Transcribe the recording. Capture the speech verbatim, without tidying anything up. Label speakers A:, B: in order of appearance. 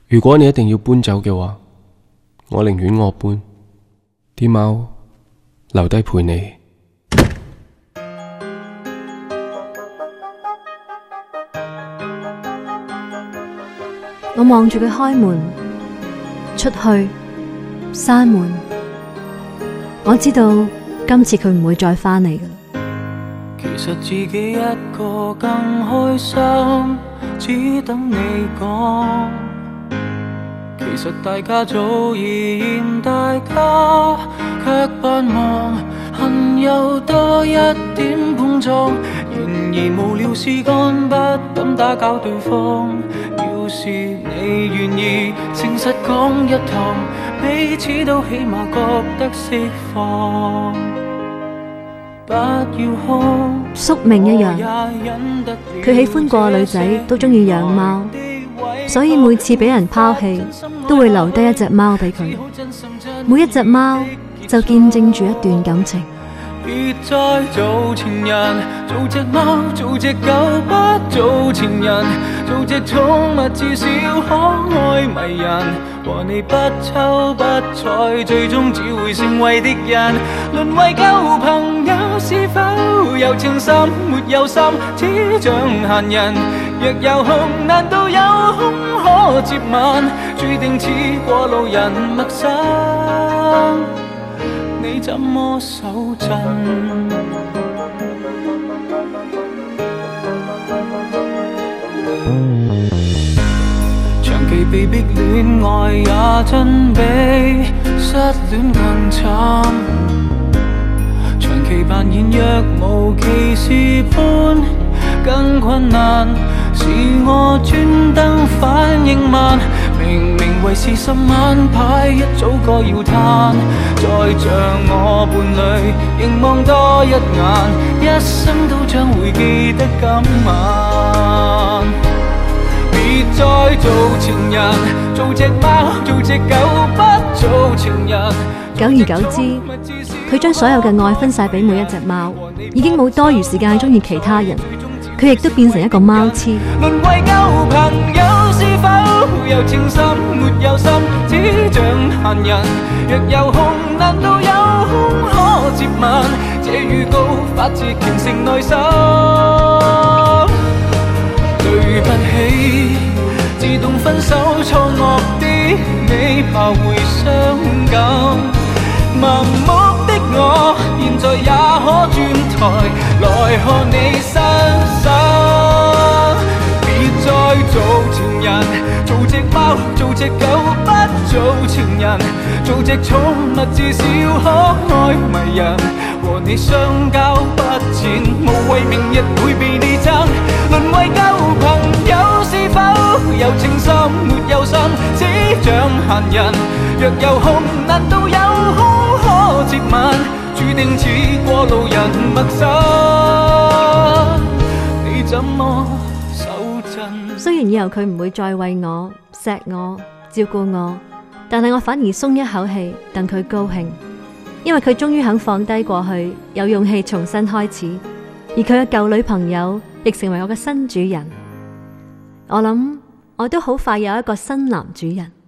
A: 如果你一定要搬走嘅話，我寧願我搬，啲貓留低陪你。
B: 我望住佢開門出去閂門，我知道今次佢唔會再返嚟㗎。
C: 其實自己一個更開心，只等你講。其實大家早已嫌大家，卻盼望恨有多一點碰撞。然而無聊事幹不敢打攪對方。要是你願意誠實講一趟，彼此都起碼覺得釋放。不要哭，
B: 宿命一樣，佢喜歡個女仔都中意養貓，所以每次俾人拋棄都會留低一隻貓俾佢。每一隻貓就見證住一段感情。
C: 別再做情人，做隻貓，做隻狗，不做情人，做隻寵物至少可愛迷人。和你不瞅不睬，最終只會成為敵人。淪為舊朋友，是否有情深沒有心，只像閒人。若有空，難道有空可接吻？注定似過路人陌生，你怎麼手震？長期被逼戀愛也真比失戀更慘，長期扮演若無其事般更困難，是我專登反應慢。明明為是十晚牌，一早該要攤。再像我伴侶，凝望多一眼，一生都將會記得今晚。別再做情人，做隻貓，做隻狗，不做情人。
B: 久而久之，佢將所有嘅愛分晒俾每一隻貓，已經冇多餘時間中意其他人。佢亦都變成一個貓痴。
C: 淪為舊朋友，是否有情深沒有心，只像閒人。若有空，難道有空可接吻？這預告發自虔誠內心。對不起，自動分手錯愕的你，怕會傷感。盲目的我，現在也可轉台來看你身手。別再做情人，做隻貓，做隻狗，不做情人，做隻寵物至少可愛迷人。和你相交不淺，無謂明日會被你爭。淪為舊朋友，是否有情深沒有心，只像閒人。若有空，難道有空可接吻？注定似過路人陌生，你怎麼手震？
B: 雖然以後佢唔會再為我錫我照顧我，但係我反而鬆一口氣，戥佢高興，因為佢終於肯放低過去，有勇氣重新開始。而佢嘅舊女朋友亦成為我嘅新主人。我諗我都好快有一個新男主人。